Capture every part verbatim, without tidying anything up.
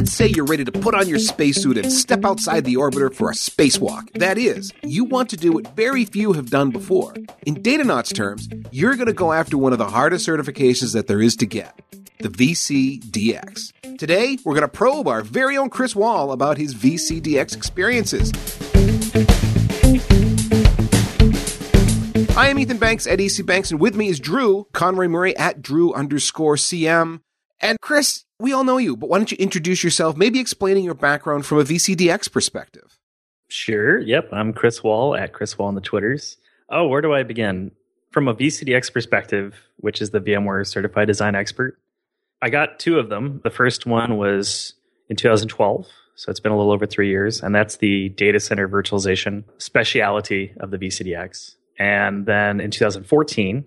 Let's say you're ready to put on your spacesuit and step outside the orbiter for a spacewalk. That is, you want to do what very few have done before. In Datanauts terms, you're going to go after one of the hardest certifications that there is to get, the V C D X. Today, we're going to probe our very own Chris Wall about his V C D X experiences. I am Ethan Banks at E C Banks, and with me is Drew Conroy Murray at Drew underscore CM. And Chris, we all know you, but why don't you introduce yourself, maybe explaining your background from a V C D X perspective? Sure. Yep. I'm Chris Wall at Chris Wall on the Twitters. Oh, where do I begin? From a V C D X perspective, which is the VMware Certified Design Expert, I got two of them. The first one was in two thousand twelve, so it's been a little over three years, and that's the data center virtualization speciality of the V C D X. And then in two thousand fourteen,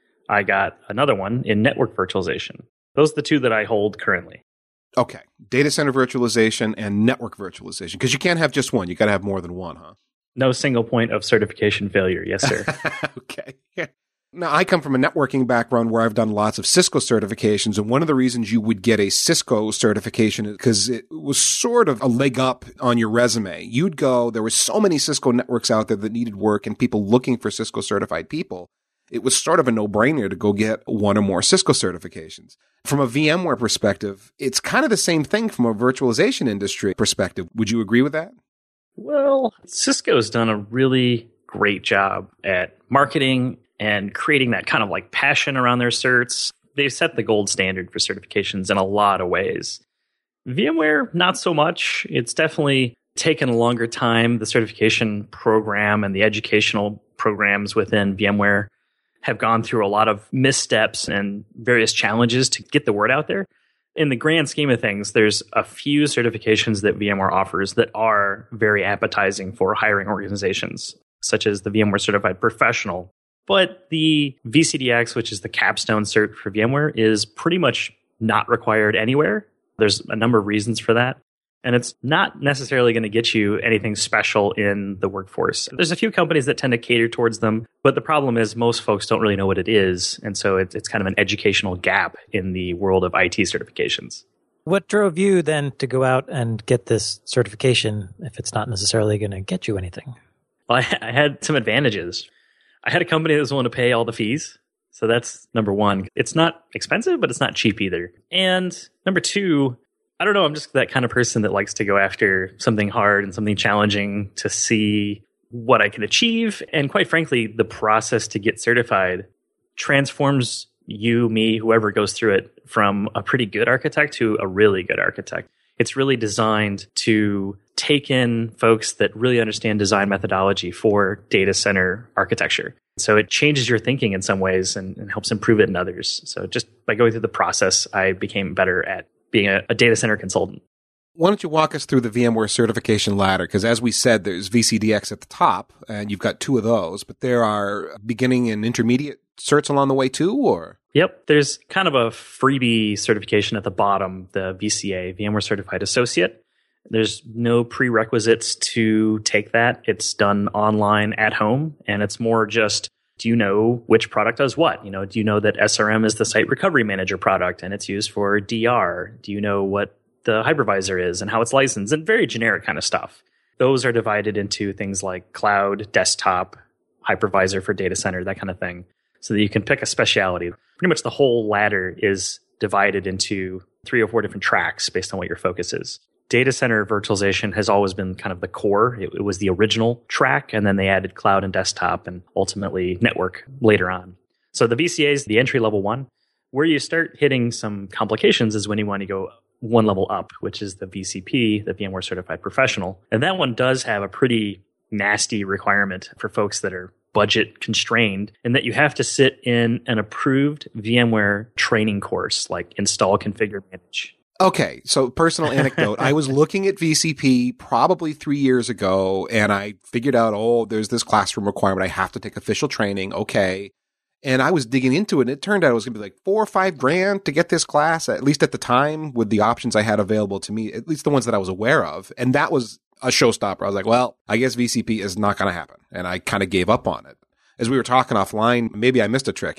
I got another one in network virtualization. Those are the two that I hold currently. Okay. Data center virtualization and network virtualization. Because you can't have just one. You got to have more than one, huh? No single point of certification failure. Yes, sir. Okay. Now, I come from a networking background where I've done lots of Cisco certifications. And one of the reasons you would get a Cisco certification is because it was sort of a leg up on your resume. You'd go, there were so many Cisco networks out there that needed work and people looking for Cisco certified people. It was sort of a no-brainer to go get one or more Cisco certifications. From a VMware perspective, it's kind of the same thing from a virtualization industry perspective. Would you agree with that? Well, Cisco's done a really great job at marketing and creating that kind of like passion around their certs. They've set the gold standard for certifications in a lot of ways. VMware, not so much. It's definitely taken a longer time. The certification program and the educational programs within VMware have gone through a lot of missteps and various challenges to get the word out there. In the grand scheme of things, there's a few certifications that VMware offers that are very appetizing for hiring organizations, such as the VMware Certified Professional. But the V C D X, which is the capstone cert for VMware, is pretty much not required anywhere. There's a number of reasons for that. And it's not necessarily going to get you anything special in the workforce. There's a few companies that tend to cater towards them, but the problem is most folks don't really know what it is. And so it's, it's kind of an educational gap in the world of I T certifications. What drove you then to go out and get this certification if it's not necessarily going to get you anything? Well, I, I had some advantages. I had a company that was willing to pay all the fees. So that's number one. It's not expensive, but it's not cheap either. And number two, I don't know, I'm just that kind of person that likes to go after something hard and something challenging to see what I can achieve. And quite frankly, the process to get certified transforms you, me, whoever goes through it from a pretty good architect to a really good architect. It's really designed to take in folks that really understand design methodology for data center architecture. So it changes your thinking in some ways and, and helps improve it in others. So just by going through the process, I became better at being a, a data center consultant. Why don't you walk us through the VMware certification ladder? Because as we said, there's V C D X at the top, and you've got two of those, but there are beginning and intermediate certs along the way too, or? Yep. There's kind of a freebie certification at the bottom, the V C A, VMware Certified Associate. There's no prerequisites to take that. It's done online at home, and it's more just, do you know which product does what? You know, do you know that S R M is the Site Recovery Manager product and it's used for D R? Do you know what the hypervisor is and how it's licensed? And very generic kind of stuff. Those are divided into things like cloud, desktop, hypervisor for data center, that kind of thing, so that you can pick a specialty. Pretty much the whole ladder is divided into three or four different tracks based on what your focus is. Data center virtualization has always been kind of the core. It, it was the original track, and then they added cloud and desktop and ultimately network later on. So the V C A is the entry-level one. Where you start hitting some complications is when you want to go one level up, which is the V C P, the VMware Certified Professional. And that one does have a pretty nasty requirement for folks that are budget constrained, in that you have to sit in an approved VMware training course, like install, configure, manage. Okay, so personal anecdote. I was looking at V C P probably three years ago, and I figured out, oh, there's this classroom requirement. I have to take official training. Okay. And I was digging into it, and it turned out it was going to be like four or five grand to get this class, at least at the time, with the options I had available to me, at least the ones that I was aware of. And that was a showstopper. I was like, well, I guess V C P is not going to happen. And I kind of gave up on it. As we were talking offline, maybe I missed a trick, eh?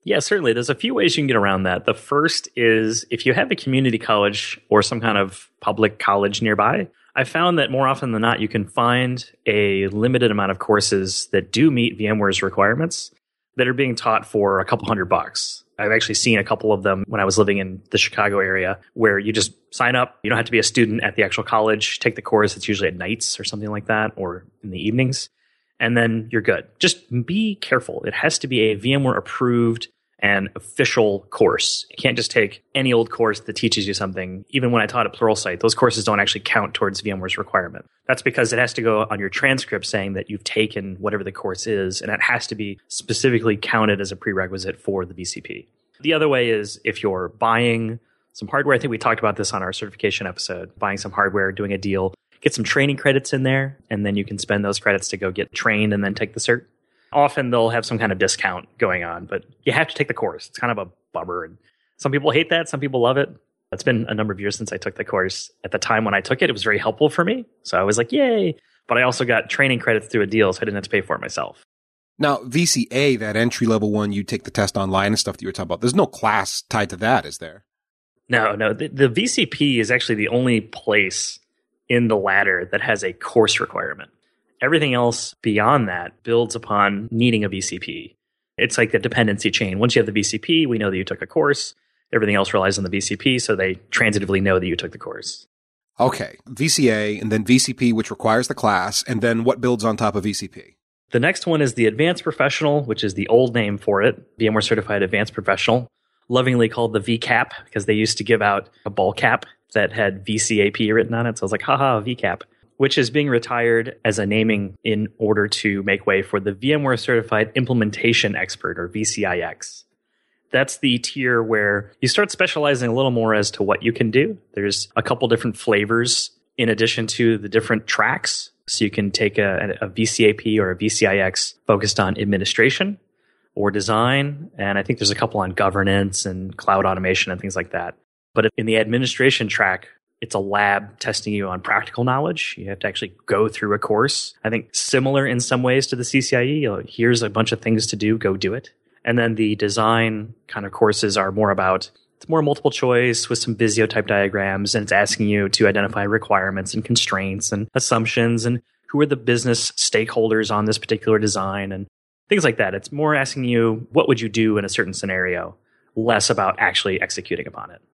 Yeah, certainly. There's a few ways you can get around that. The first is if you have a community college or some kind of public college nearby, I found that more often than not, you can find a limited amount of courses that do meet VMware's requirements that are being taught for a couple hundred bucks. I've actually seen a couple of them when I was living in the Chicago area where you just sign up. You don't have to be a student at the actual college, take the course. It's usually at nights or something like that, or in the evenings. And then you're good. Just be careful. It has to be a VMware approved and official course. You can't just take any old course that teaches you something. Even when I taught at Pluralsight, those courses don't actually count towards VMware's requirement. That's because it has to go on your transcript saying that you've taken whatever the course is, and it has to be specifically counted as a prerequisite for the V C P. The other way is if you're buying some hardware. I think we talked about this on our certification episode, buying some hardware, doing a deal, get some training credits in there, and then you can spend those credits to go get trained and then take the cert. Often they'll have some kind of discount going on, but you have to take the course. It's kind of a bummer. And some people hate that. Some people love it. It's been a number of years since I took the course. At the time when I took it, it was very helpful for me. So I was like, yay. But I also got training credits through a deal, so I didn't have to pay for it myself. Now, V C A, that entry-level one, you take the test online and stuff that you were talking about. There's no class tied to that, is there? No, no. The, the V C P is actually the only place in the ladder that has a course requirement. Everything else beyond that builds upon needing a V C P. It's like the dependency chain. Once you have the V C P, we know that you took a course. Everything else relies on the V C P, so they transitively know that you took the course. Okay, V C A, and then V C P, which requires the class, and then what builds on top of V C P? The next one is the Advanced Professional, which is the old name for it, VMware Certified Advanced Professional, lovingly called the V CAP, because they used to give out a ball cap that had V C A P written on it. So I was like, haha, V CAP, which is being retired as a naming in order to make way for the VMware Certified Implementation Expert, or V C I X. That's the tier where you start specializing a little more as to what you can do. There's a couple different flavors in addition to the different tracks. So you can take a, a V C A P or a V C I X focused on administration or design. And I think there's a couple on governance and cloud automation and things like that. But in the administration track, it's a lab testing you on practical knowledge. You have to actually go through a course. I think similar in some ways to the C C I E. You know, here's a bunch of things to do, go do it. And then the design kind of courses are more about, it's more multiple choice with some Visio type diagrams, and it's asking you to identify requirements and constraints and assumptions and who are the business stakeholders on this particular design and things like that. It's more asking you, what would you do in a certain scenario, less about actually executing upon it.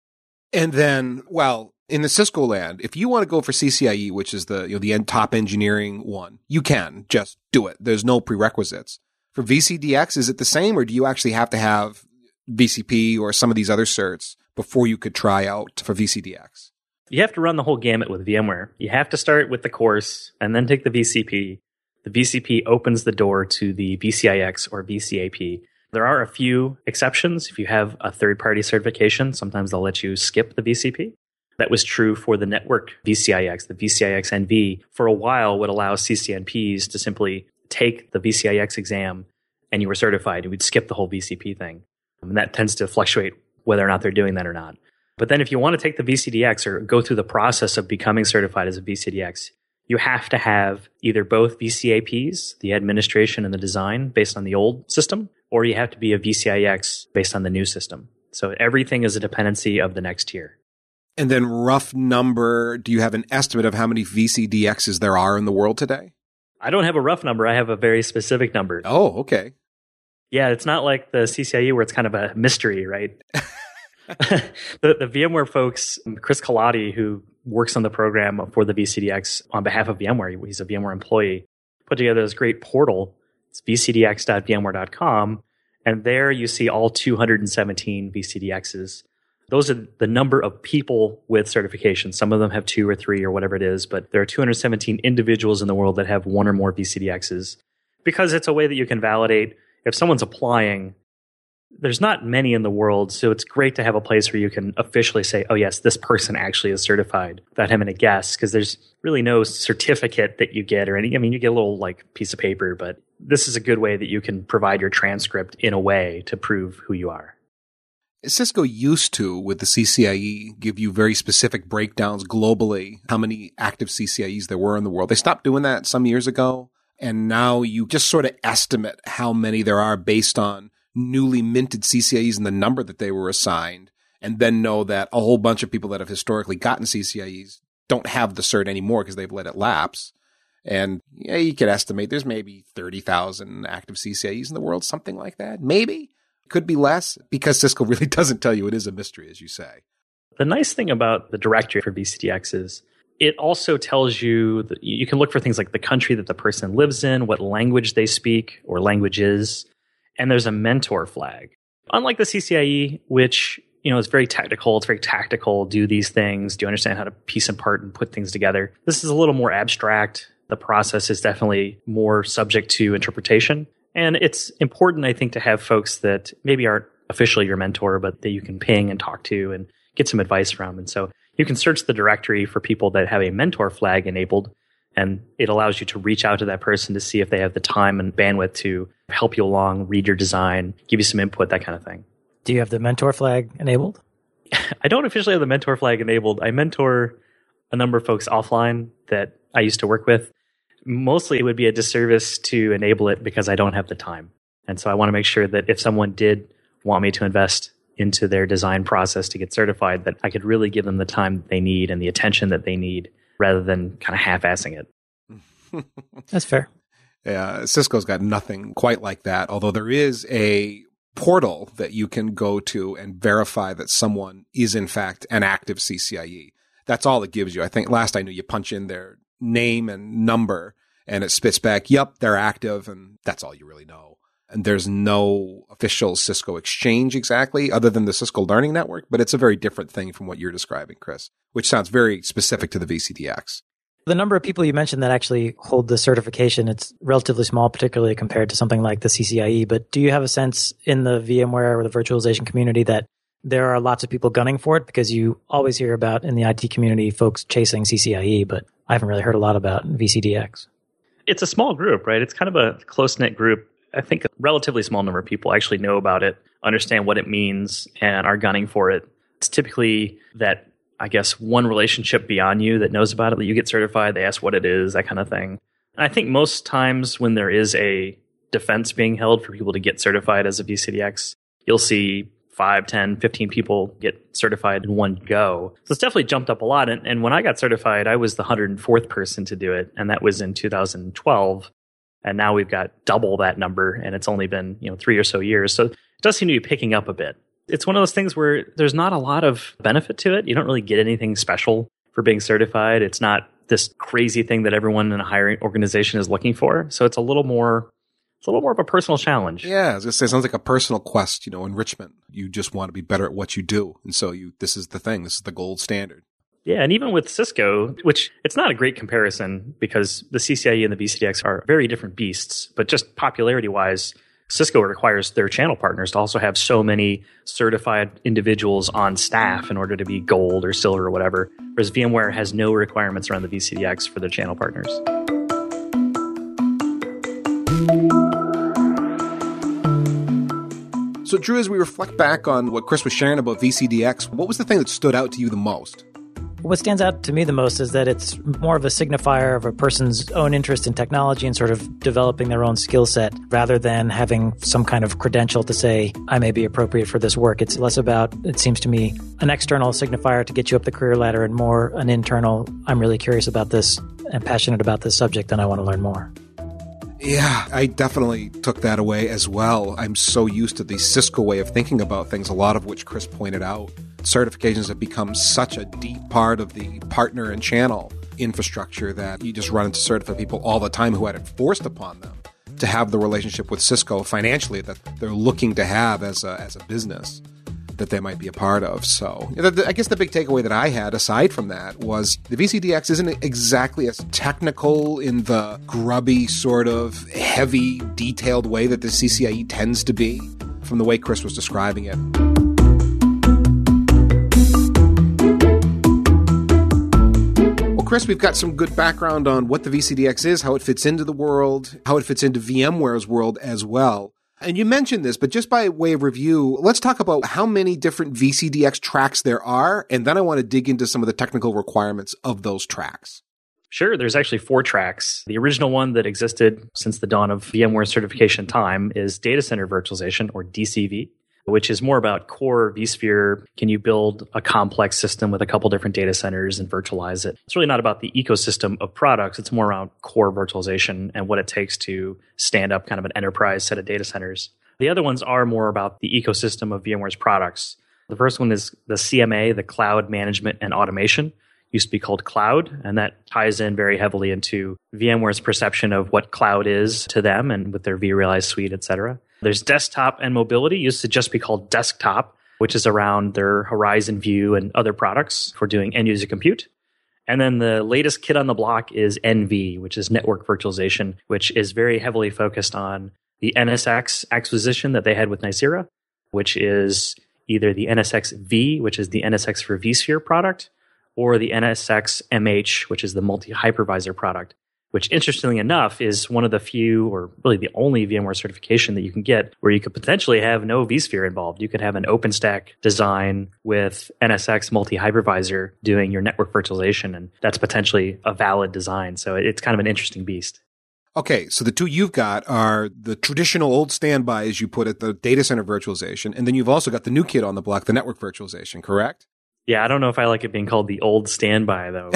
And then, well, in the Cisco land, if you want to go for C C I E, which is the you know the top engineering one, you can just do it. There's no prerequisites. For V C D X, is it the same, or do you actually have to have V C P or some of these other certs before you could try out for V C D X? You have to run the whole gamut with VMware. You have to start with the course and then take the V C P. The V C P opens the door to the V C I X or V C A P. There are a few exceptions. If you have a third-party certification, sometimes they'll let you skip the V C P. That was true for the network V C I X. The V C I X N V, for a while, would allow C C N Ps to simply take the V C I X exam and you were certified. You would skip the whole V C P thing. And that tends to fluctuate whether or not they're doing that or not. But then if you want to take the V C D X or go through the process of becoming certified as a V C D X, you have to have either both V C A Ps, the administration and the design based on the old system, or you have to be a V C I X based on the new system. So everything is a dependency of the next tier. And then rough number, do you have an estimate of how many V C D Xs there are in the world today? I don't have a rough number. I have a very specific number. Oh, okay. Yeah, it's not like the C C I E where it's kind of a mystery, right? the, the VMware folks, Chris Colati, who works on the program for the V C D X on behalf of VMware, he's a VMware employee, put together this great portal. It's v c d x dot v m ware dot com. And there you see all two hundred seventeen V C D Xs. Those are the number of people with certifications. Some of them have two or three or whatever it is, but there are two hundred seventeen individuals in the world that have one or more V C D Xs because it's a way that you can validate. If someone's applying, there's not many in the world, so it's great to have a place where you can officially say, oh yes, this person actually is certified without having to guess, because there's really no certificate that you get or any, I mean, you get a little like piece of paper, but this is a good way that you can provide your transcript in a way to prove who you are. Cisco used to, with the C C I E, give you very specific breakdowns globally, how many active C C I Es there were in the world. They stopped doing that some years ago, and now you just sort of estimate how many there are based on newly minted C C I Es and the number that they were assigned, and then know that a whole bunch of people that have historically gotten C C I Es don't have the cert anymore because they've let it lapse. And yeah, you could estimate there's maybe thirty thousand active C C I Es in the world, something like that. Maybe. Could be less, because Cisco really doesn't tell you. It is a mystery, as you say. The nice thing about the directory for V C D X is it also tells you that you can look for things like the country that the person lives in, what language they speak or languages, and there's a mentor flag. Unlike the C C I E, which, you know, is very technical, it's very tactical, do these things, do you understand how to piece and part and put things together? This is a little more abstract. The process is definitely more subject to interpretation. And it's important, I think, to have folks that maybe aren't officially your mentor, but that you can ping and talk to and get some advice from. And so you can search the directory for people that have a mentor flag enabled, and it allows you to reach out to that person to see if they have the time and bandwidth to help you along, read your design, give you some input, that kind of thing. Do you have the mentor flag enabled? I don't officially have the mentor flag enabled. I mentor a number of folks offline that I used to work with. Mostly it would be a disservice to enable it because I don't have the time. And so I want to make sure that if someone did want me to invest into their design process to get certified, that I could really give them the time that they need and the attention that they need rather than kind of half-assing it. That's fair. Yeah, Cisco's got nothing quite like that, although there is a portal that you can go to and verify that someone is in fact an active C C I E. That's all it gives you. I think last I knew you punch in their name and number and it spits back, yep, they're active, and that's all you really know. And there's no official Cisco exchange exactly other than the Cisco Learning Network, but it's a very different thing from what you're describing, Chris, which sounds very specific to the V C D X. The number of people you mentioned that actually hold the certification, it's relatively small, particularly compared to something like the C C I E. But do you have a sense in the VMware or the virtualization community that there are lots of people gunning for it? Because you always hear about in the I T community folks chasing C C I E, but I haven't really heard a lot about V C D X. It's a small group, right? It's kind of a close-knit group. I think a relatively small number of people actually know about it, understand what it means, and are gunning for it. It's typically that, I guess, one relationship beyond you that knows about it, that you get certified, they ask what it is, that kind of thing. And I think most times when there is a defense being held for people to get certified as a V C D X, you'll see five, ten, fifteen people get certified in one go. So it's definitely jumped up a lot. And, and when I got certified, I was the one hundred fourth person to do it. And that was in two thousand twelve. And now we've got double that number. And it's only been, you know, three or so years. So it does seem to be picking up a bit. It's one of those things where there's not a lot of benefit to it. You don't really get anything special for being certified. It's not this crazy thing that everyone in a hiring organization is looking for. So it's a little more It's a little more of a personal challenge. Yeah, I was going to say, it sounds like a personal quest, you know, enrichment. You just want to be better at what you do. And so you, this is the thing. This is the gold standard. Yeah, and even with Cisco, which it's not a great comparison because the C C I E and the V C D X are very different beasts, but just popularity-wise, Cisco requires their channel partners to also have so many certified individuals on staff in order to be gold or silver or whatever, whereas VMware has no requirements around the V C D X for their channel partners. So, Drew, as we reflect back on what Chris was sharing about V C D X, what was the thing that stood out to you the most? What stands out to me the most is that it's more of a signifier of a person's own interest in technology and sort of developing their own skill set rather than having some kind of credential to say, I may be appropriate for this work. It's less about, it seems to me, an external signifier to get you up the career ladder and more an internal, I'm really curious about this and passionate about this subject and I want to learn more. Yeah, I definitely took that away as well. I'm so used to the Cisco way of thinking about things, a lot of which Chris pointed out. Certifications have become such a deep part of the partner and channel infrastructure that you just run into certified people all the time who had it forced upon them to have the relationship with Cisco financially that they're looking to have as a, as a business that they might be a part of. So I guess the big takeaway that I had aside from that was the V C D X isn't exactly as technical in the grubby sort of heavy detailed way that the C C I E tends to be from the way Chris was describing it. Well, Chris, we've got some good background on what the V C D X is, how it fits into the world, how it fits into VMware's world as well. And you mentioned this, but just by way of review, let's talk about how many different V C D X tracks there are, and then I want to dig into some of the technical requirements of those tracks. Sure. There's actually four tracks. The original one that existed since the dawn of VMware certification time is Data Center Virtualization, or D C V, which is more about core vSphere. Can you build a complex system with a couple different data centers and virtualize it? It's really not about the ecosystem of products. It's more around core virtualization and what it takes to stand up kind of an enterprise set of data centers. The other ones are more about the ecosystem of VMware's products. The first one is the C M A, the Cloud Management and Automation. Used to be called Cloud, and that ties in very heavily into VMware's perception of what cloud is to them and with their vRealize suite, et cetera. There's desktop and mobility, used to just be called desktop, which is around their Horizon View and other products for doing end-user compute. And then the latest kid on the block is N V, which is network virtualization, which is very heavily focused on the N S X acquisition that they had with Nicira, which is either the N S X V, which is the N S X for vSphere product, or the N S X M H, which is the multi-hypervisor product, which interestingly enough is one of the few, or really the only VMware certification that you can get where you could potentially have no vSphere involved. You could have an OpenStack design with N S X multi-hypervisor doing your network virtualization, and that's potentially a valid design. So it's kind of an interesting beast. Okay, so the two you've got are the traditional old standby, as you put it, the data center virtualization, and then you've also got the new kid on the block, the network virtualization, correct? Yeah, I don't know if I like it being called the old standby, though.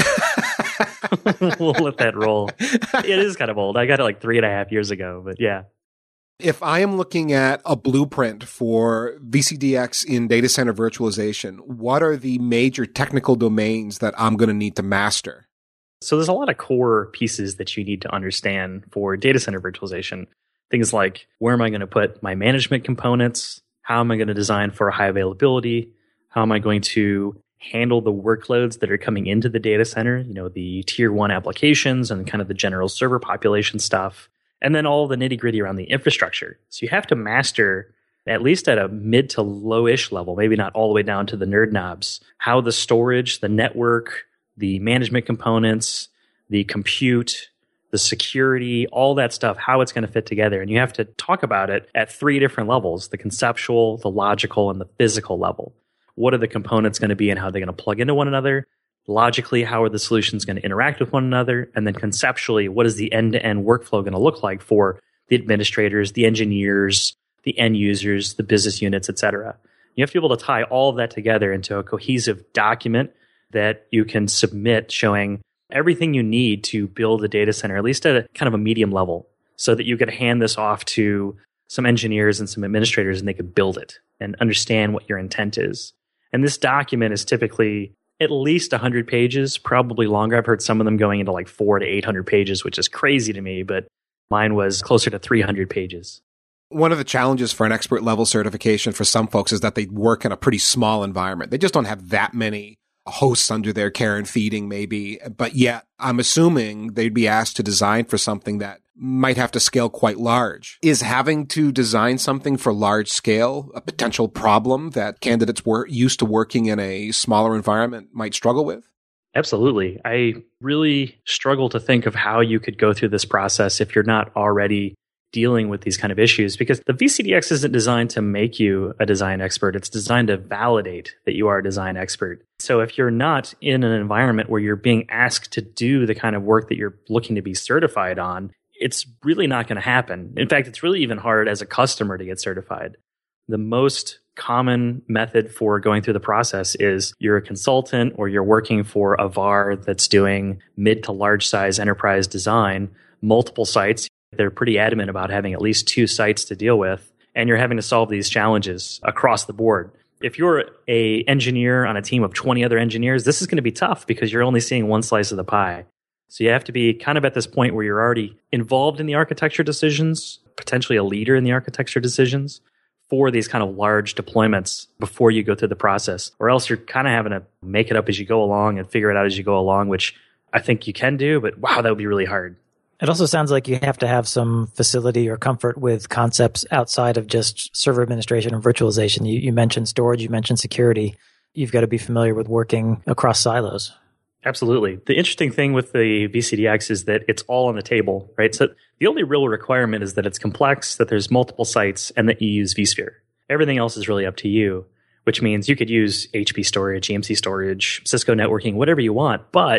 We'll let that roll. It is kind of old. I got it like three and a half years ago, but yeah. If I am looking at a blueprint for V C D X in data center virtualization, what are the major technical domains that I'm going to need to master? So there's a lot of core pieces that you need to understand for data center virtualization. Things like, where am I going to put my management components? How am I going to design for high availability? How am I going to handle the workloads that are coming into the data center? You know, the tier one applications and kind of the general server population stuff. And then all the nitty gritty around the infrastructure. So you have to master, at least at a mid to low-ish level, maybe not all the way down to the nerd knobs, how the storage, the network, the management components, the compute, the security, all that stuff, how it's going to fit together. And you have to talk about it at three different levels: the conceptual, the logical, and the physical level. What are the components going to be and how they're going to plug into one another? Logically, how are the solutions going to interact with one another? And then conceptually, what is the end-to-end workflow going to look like for the administrators, the engineers, the end users, the business units, et cetera? You have to be able to tie all of that together into a cohesive document that you can submit showing everything you need to build a data center, at least at a kind of a medium level, so that you could hand this off to some engineers and some administrators and they could build it and understand what your intent is. And this document is typically at least one hundred pages, probably longer. I've heard some of them going into like four to eight hundred pages, which is crazy to me, but mine was closer to three hundred pages. One of the challenges for an expert level certification for some folks is that they work in a pretty small environment. They just don't have that many hosts under their care and feeding, maybe. But yet, I'm assuming they'd be asked to design for something that might have to scale quite large. Is having to design something for large scale a potential problem that candidates were used to working in a smaller environment might struggle with? Absolutely. I really struggle to think of how you could go through this process if you're not already dealing with these kind of issues, because the V C D X isn't designed to make you a design expert. It's designed to validate that you are a design expert. So if you're not in an environment where you're being asked to do the kind of work that you're looking to be certified on, it's really not going to happen. In fact, it's really even hard as a customer to get certified. The most common method for going through the process is you're a consultant or you're working for a V A R that's doing mid to large size enterprise design, multiple sites. They're pretty adamant about having at least two sites to deal with, and you're having to solve these challenges across the board. If you're a engineer on a team of twenty other engineers, this is going to be tough because you're only seeing one slice of the pie. So you have to be kind of at this point where you're already involved in the architecture decisions, potentially a leader in the architecture decisions for these kind of large deployments before you go through the process, or else you're kind of having to make it up as you go along and figure it out as you go along, which I think you can do, but wow, that would be really hard. It also sounds like you have to have some facility or comfort with concepts outside of just server administration and virtualization. You, you mentioned storage, you mentioned security. You've got to be familiar with working across silos. Absolutely. The interesting thing with the V C D X is that it's all on the table, right? So the only real requirement is that it's complex, that there's multiple sites, and that you use vSphere. Everything else is really up to you, which means you could use H P storage, E M C storage, Cisco networking, whatever you want, but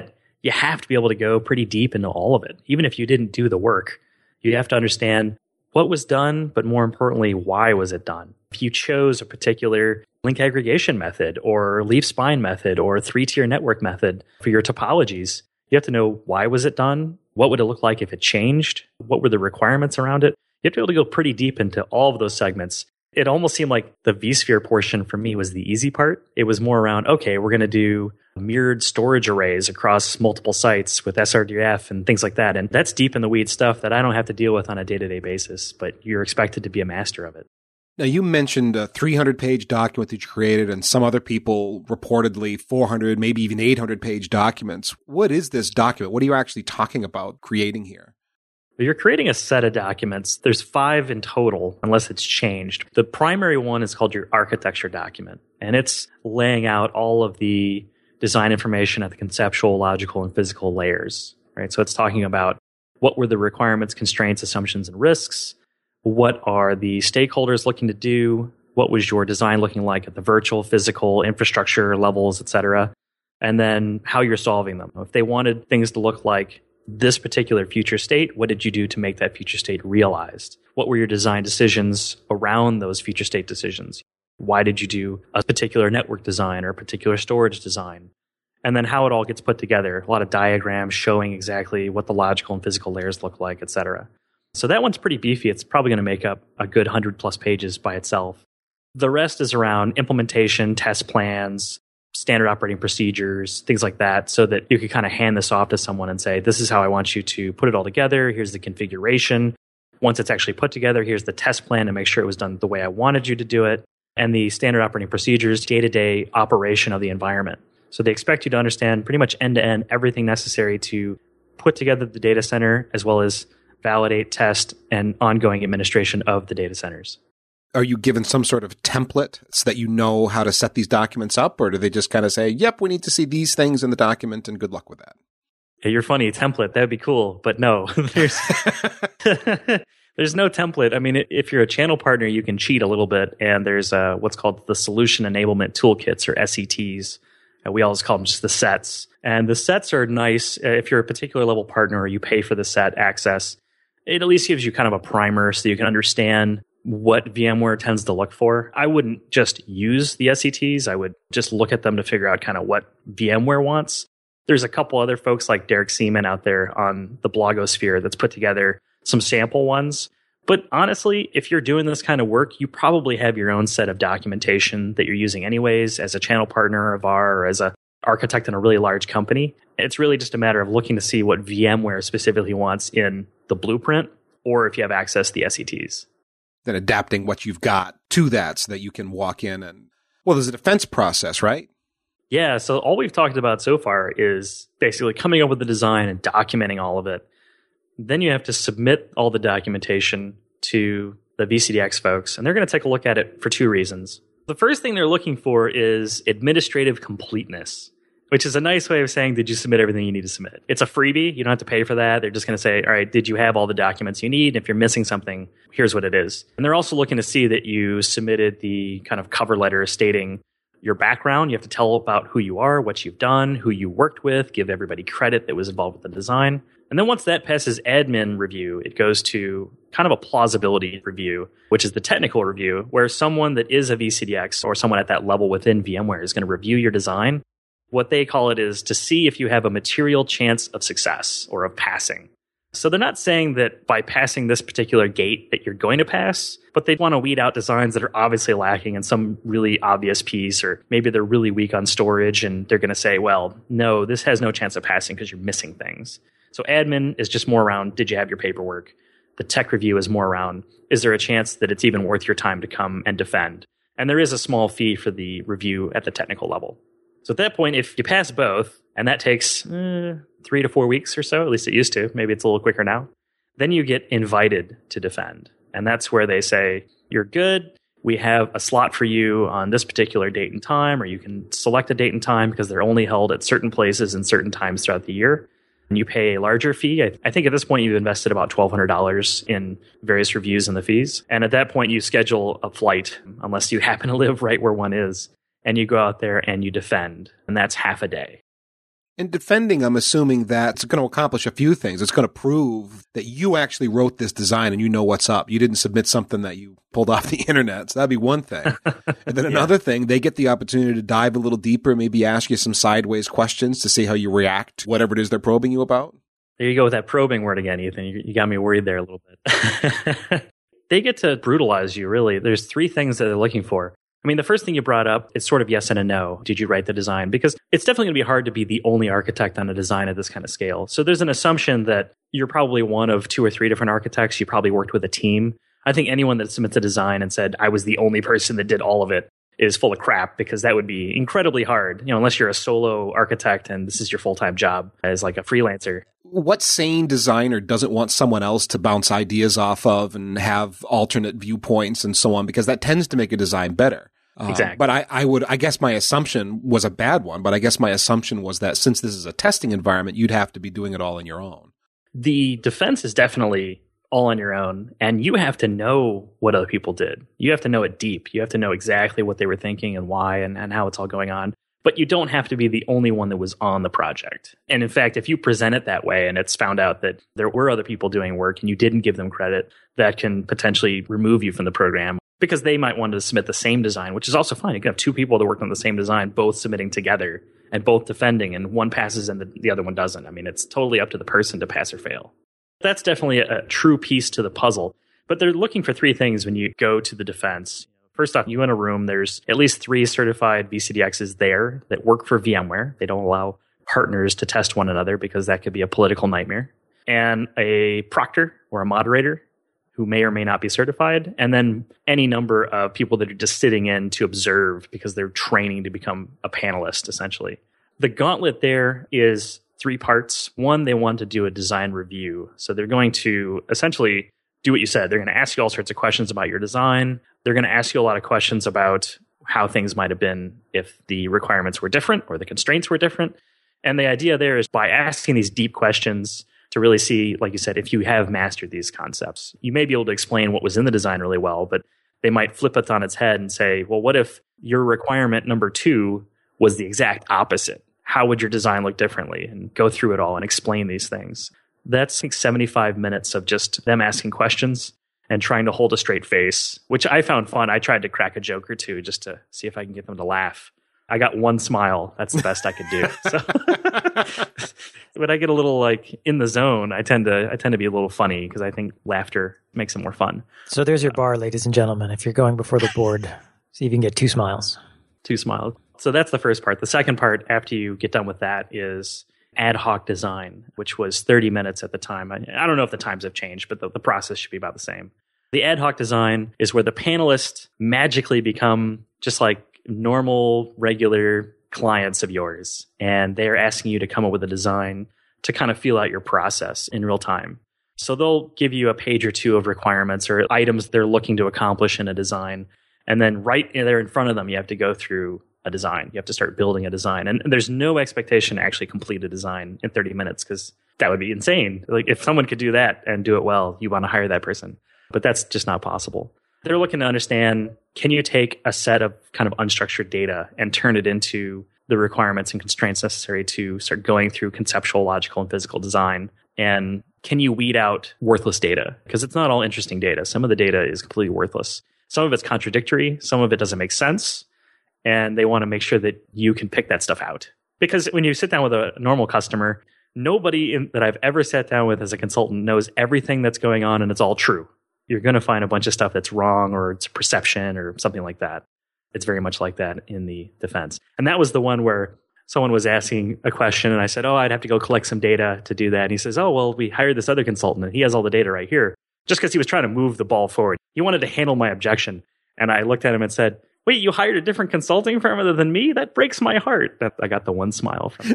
you have to be able to go pretty deep into all of it. Even if you didn't do the work, you have to understand what was done, but more importantly, why was it done? If you chose a particular link aggregation method or leaf spine method or three-tier network method for your topologies, you have to know why was it done? What would it look like if it changed? What were the requirements around it? You have to be able to go pretty deep into all of those segments. It almost seemed like the vSphere portion for me was the easy part. It was more around, okay, we're going to do mirrored storage arrays across multiple sites with S R D F and things like that. And that's deep in the weeds stuff that I don't have to deal with on a day-to-day basis, but you're expected to be a master of it. Now, you mentioned a three hundred page document that you created, and some other people reportedly four hundred, maybe even eight hundred page documents. What is this document? What are you actually talking about creating here? You're creating a set of documents. There's five in total, unless it's changed. The primary one is called your architecture document, and it's laying out all of the design information at the conceptual, logical, and physical layers, right? So it's talking about what were the requirements, constraints, assumptions, and risks. What are the stakeholders looking to do? What was your design looking like at the virtual, physical, infrastructure levels, et cetera? And then how you're solving them. If they wanted things to look like this particular future state, what did you do to make that future state realized? What were your design decisions around those future state decisions? Why did you do a particular network design or a particular storage design? And then how it all gets put together. A lot of diagrams showing exactly what the logical and physical layers look like, et cetera. So that one's pretty beefy. It's probably going to make up a good one hundred plus pages by itself. The rest is around implementation, test plans, standard operating procedures, things like that, so that you could kind of hand this off to someone and say, this is how I want you to put it all together. Here's the configuration. Once it's actually put together, here's the test plan to make sure it was done the way I wanted you to do it. And the standard operating procedures, day-to-day operation of the environment. So they expect you to understand pretty much end-to-end everything necessary to put together the data center, as well as validate, test, and ongoing administration of the data centers. Are you given some sort of template so that you know how to set these documents up? Or do they just kind of say, yep, we need to see these things in the document and good luck with that? Hey, you're funny, template, that would be cool. But no, there's there's no template. I mean, if you're a channel partner, you can cheat a little bit. And there's uh, what's called the Solution Enablement Toolkits, or S E Ts. Uh, we always call them just the sets. And the sets are nice. Uh, if you're a particular level partner or you pay for the set access, it at least gives you kind of a primer so you can understand what VMware tends to look for. I wouldn't just use the S E Ts. I would just look at them to figure out kind of what VMware wants. There's a couple other folks like Derek Seaman out there on the blogosphere that's put together some sample ones. But honestly, if you're doing this kind of work, you probably have your own set of documentation that you're using anyways as a channel partner of ours or as an architect in a really large company. It's really just a matter of looking to see what VMware specifically wants in the blueprint, or if you have access to the S E Ts. Then adapting what you've got to that so that you can walk in and, well, there's a defense process, right? Yeah, so all we've talked about so far is basically coming up with the design and documenting all of it. Then you have to submit all the documentation to the V C D X folks, and they're going to take a look at it for two reasons. The first thing they're looking for is administrative completeness, which is a nice way of saying, did you submit everything you need to submit? It's a freebie. You don't have to pay for that. They're just going to say, all right, did you have all the documents you need? And if you're missing something, here's what it is. And they're also looking to see that you submitted the kind of cover letter stating your background. You have to tell about who you are, what you've done, who you worked with, give everybody credit that was involved with the design. And then once that passes admin review, it goes to kind of a plausibility review, which is the technical review, where someone that is a V C D X or someone at that level within VMware is going to review your design. What they call it is to see if you have a material chance of success or of passing. So they're not saying that by passing this particular gate that you're going to pass, but they want to weed out designs that are obviously lacking in some really obvious piece, or maybe they're really weak on storage and they're going to say, well, no, this has no chance of passing because you're missing things. So admin is just more around, did you have your paperwork? The tech review is more around, is there a chance that it's even worth your time to come and defend? And there is a small fee for the review at the technical level. So at that point, if you pass both, and that takes eh, three to four weeks or so, at least it used to, maybe it's a little quicker now, then you get invited to defend. And that's where they say, you're good, we have a slot for you on this particular date and time, or you can select a date and time because they're only held at certain places and certain times throughout the year. And you pay a larger fee. I, I think at this point you've invested about twelve hundred dollars in various reviews and the fees. And at that point you schedule a flight, unless you happen to live right where one is. And you go out there and you defend. And that's half a day. In defending, I'm assuming that it's going to accomplish a few things. It's going to prove that you actually wrote this design and you know what's up. You didn't submit something that you pulled off the internet. So that'd be one thing. And then another yeah. thing, they get the opportunity to dive a little deeper, maybe ask you some sideways questions to see how you react to whatever it is they're probing you about. There you go with that probing word again, Ethan. You, you got me worried there a little bit. They get to brutalize you, really. There's three things that they're looking for. I mean, the first thing you brought up, it's sort of yes and a no. Did you write the design? Because it's definitely going to be hard to be the only architect on a design at this kind of scale. So there's an assumption that you're probably one of two or three different architects. You probably worked with a team. I think anyone that submits a design and said, I was the only person that did all of it is full of crap, because that would be incredibly hard, you know, unless you're a solo architect and this is your full-time job as like a freelancer. What sane designer doesn't want someone else to bounce ideas off of and have alternate viewpoints and so on? Because that tends to make a design better. Uh, exactly. But I, I would, I guess my assumption was a bad one, but I guess my assumption was that since this is a testing environment, you'd have to be doing it all on your own. The defense is definitely all on your own, and you have to know what other people did. You have to know it deep. You have to know exactly what they were thinking and why and, and how it's all going on. But you don't have to be the only one that was on the project. And in fact, if you present it that way and it's found out that there were other people doing work and you didn't give them credit, that can potentially remove you from the program. Because they might want to submit the same design, which is also fine. You can have two people that work on the same design, both submitting together and both defending, and one passes and the, the other one doesn't. I mean, it's totally up to the person to pass or fail. That's definitely a, a true piece to the puzzle. But they're looking for three things when you go to the defense. First off, you in a room, there's at least three certified V C D Xs there that work for VMware. They don't allow partners to test one another because that could be a political nightmare. And a proctor or a moderator who may or may not be certified, and then any number of people that are just sitting in to observe because they're training to become a panelist, essentially. The gauntlet there is three parts. One, they want to do a design review. So they're going to essentially do what you said. They're going to ask you all sorts of questions about your design. They're going to ask you a lot of questions about how things might have been if the requirements were different or the constraints were different. And the idea there is by asking these deep questions, to really see, like you said, if you have mastered these concepts. You may be able to explain what was in the design really well, but they might flip it on its head and say, well, what if your requirement number two was the exact opposite? How would your design look differently? And go through it all and explain these things. That's like seventy-five minutes of just them asking questions and trying to hold a straight face, which I found fun. I tried to crack a joke or two just to see if I can get them to laugh. I got one smile. That's the best I could do. So when I get a little like in the zone, I tend to I tend to be a little funny because I think laughter makes it more fun. So there's your bar, ladies and gentlemen. If you're going before the board, see if you can get two smiles. Two smiles. So that's the first part. The second part, after you get done with that, is ad hoc design, which was thirty minutes at the time. I, I don't know if the times have changed, but the, the process should be about the same. The ad hoc design is where the panelists magically become just like normal, regular clients of yours, and they're asking you to come up with a design to kind of feel out your process in real time. So they'll give you a page or two of requirements or items they're looking to accomplish in a design, and then right there in front of them, you have to go through a design. You have to start building a design, and there's no expectation to actually complete a design in thirty minutes because that would be insane. Like if someone could do that and do it well, you want to hire that person, but that's just not possible. They're looking to understand, can you take a set of kind of unstructured data and turn it into the requirements and constraints necessary to start going through conceptual, logical, and physical design? And can you weed out worthless data? Because it's not all interesting data. Some of the data is completely worthless. Some of it's contradictory. Some of it doesn't make sense. And they want to make sure that you can pick that stuff out. Because when you sit down with a normal customer, nobody in, that I've ever sat down with as a consultant knows everything that's going on and it's all true. You're going to find a bunch of stuff that's wrong or it's perception or something like that. It's very much like that in the defense. And that was the one where someone was asking a question and I said, oh, I'd have to go collect some data to do that. And he says, oh, well, we hired this other consultant and he has all the data right here. Just because he was trying to move the ball forward. He wanted to handle my objection. And I looked at him and said, wait, you hired a different consulting firm other than me? That breaks my heart. That, I got the one smile from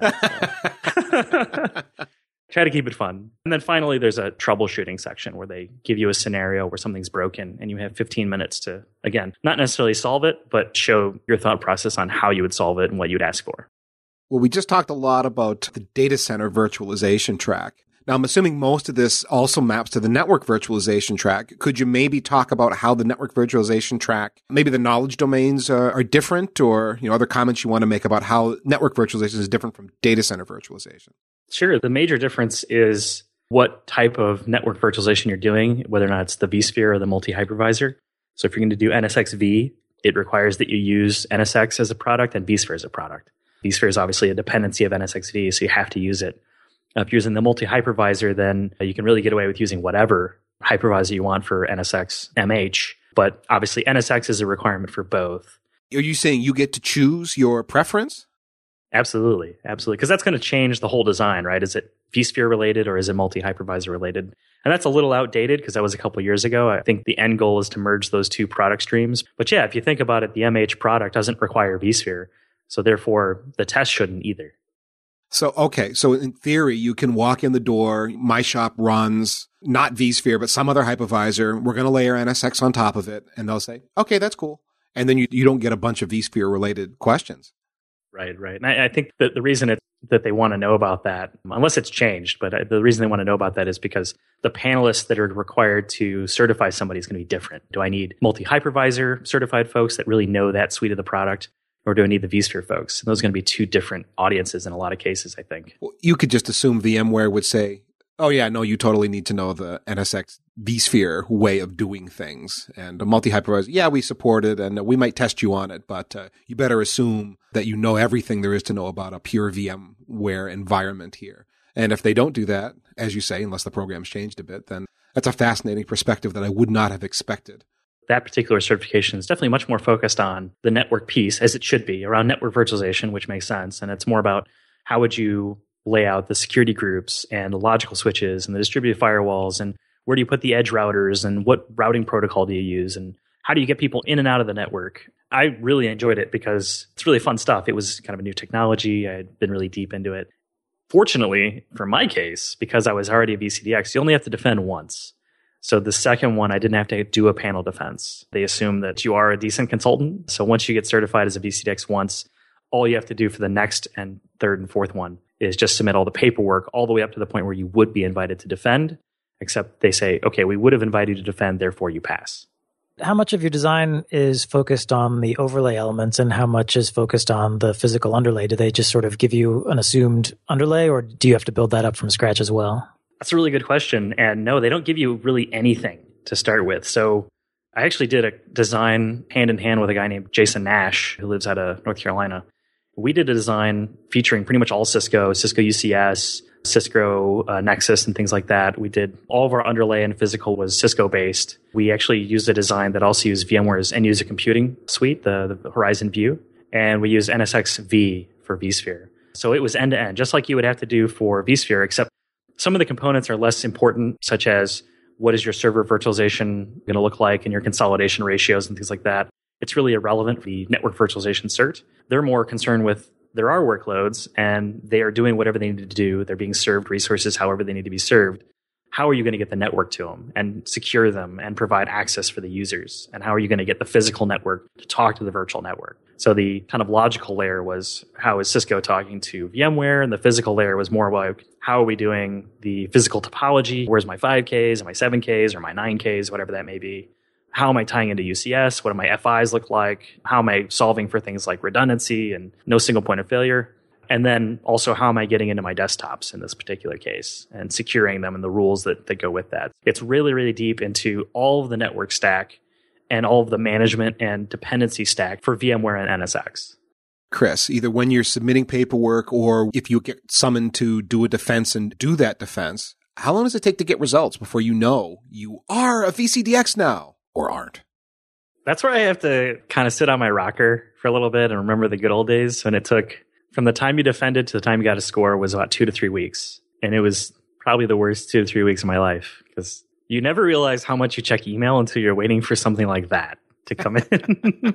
that. Try to keep it fun. And then finally, there's a troubleshooting section where they give you a scenario where something's broken and you have fifteen minutes to, again, not necessarily solve it, but show your thought process on how you would solve it and what you'd ask for. Well, we just talked a lot about the data center virtualization track. Now, I'm assuming most of this also maps to the network virtualization track. Could you maybe talk about how the network virtualization track, maybe the knowledge domains are, are different, or, you know, other comments you want to make about how network virtualization is different from data center virtualization? Sure. The major difference is what type of network virtualization you're doing, whether or not it's the vSphere or the multi-hypervisor. So if you're going to do N S X V, it requires that you use N S X as a product and vSphere as a product. vSphere is obviously a dependency of N S X V, so you have to use it. Uh, if you're using the multi-hypervisor, then you can really get away with using whatever hypervisor you want for N S X M H. But obviously, N S X is a requirement for both. Are you saying you get to choose your preference? Absolutely. Absolutely. Because that's going to change the whole design, right? Is it vSphere related or is it multi-hypervisor related? And that's a little outdated because that was a couple of years ago. I think the end goal is to merge those two product streams. But yeah, if you think about it, the M H product doesn't require vSphere. So therefore, the test shouldn't either. So, okay. So in theory, you can walk in the door. My shop runs not vSphere, but some other hypervisor. We're going to layer N S X on top of it. And they'll say, okay, that's cool. And then you, you don't get a bunch of vSphere related questions. Right, right. And I, I think that the reason it, that they want to know about that, unless it's changed, but the reason they want to know about that is because the panelists that are required to certify somebody is going to be different. Do I need multi-hypervisor certified folks that really know that suite of the product? Or do I need the vSphere folks? And those are going to be two different audiences in a lot of cases, I think. Well, you could just assume VMware would say, oh yeah, no, you totally need to know the N S X vSphere way of doing things. And a multi-hypervisor, yeah, we support it and we might test you on it, but uh, you better assume that you know everything there is to know about a pure VMware environment here. And if they don't do that, as you say, unless the program's changed a bit, then that's a fascinating perspective that I would not have expected. That particular certification is definitely much more focused on the network piece, as it should be, around network virtualization, which makes sense. And it's more about how would you lay out the security groups and the logical switches and the distributed firewalls, and where do you put the edge routers, and what routing protocol do you use, and how do you get people in and out of the network? I really enjoyed it because it's really fun stuff. It was kind of a new technology. I had been really deep into it. Fortunately, for my case, because I was already a V C D X, you only have to defend once. So the second one, I didn't have to do a panel defense. They assume that you are a decent consultant. So once you get certified as a V C D X once, all you have to do for the next and third and fourth one is just submit all the paperwork all the way up to the point where you would be invited to defend, except they say, okay, we would have invited you to defend, therefore you pass. How much of your design is focused on the overlay elements and how much is focused on the physical underlay? Do they just sort of give you an assumed underlay, or do you have to build that up from scratch as well? That's a really good question. And no, they don't give you really anything to start with. So I actually did a design hand in hand with a guy named Jason Nash, who lives out of North Carolina. We did a design featuring pretty much all Cisco, Cisco U C S, Cisco uh, Nexus, and things like that. We did all of our underlay and physical was Cisco-based. We actually used a design that also used VMware's end-user computing suite, the, the Horizon View, and we used N S X V for vSphere. So it was end-to-end, just like you would have to do for vSphere, except some of the components are less important, such as what is your server virtualization going to look like and your consolidation ratios and things like that. It's really irrelevant for the network virtualization cert. They're more concerned with there are workloads and they are doing whatever they need to do. They're being served resources however they need to be served. How are you going to get the network to them and secure them and provide access for the users? And how are you going to get the physical network to talk to the virtual network? So the kind of logical layer was how is Cisco talking to VMware? And the physical layer was more like how are we doing the physical topology? Where's my five Ks and my seven Ks or my nine Ks, whatever that may be? How am I tying into U C S? What do my F Is look like? How am I solving for things like redundancy and no single point of failure? And then also, how am I getting into my desktops in this particular case and securing them and the rules that, that go with that? It's really, really deep into all of the network stack and all of the management and dependency stack for VMware and N S X. Chris, either when you're submitting paperwork or if you get summoned to do a defense and do that defense, how long does it take to get results before you know you are a V C D X now or aren't? That's where I have to kind of sit on my rocker for a little bit and remember the good old days when it took from the time you defended to the time you got a score was about two to three weeks. And it was probably the worst two to three weeks of my life because you never realize how much you check email until you're waiting for something like that to come in.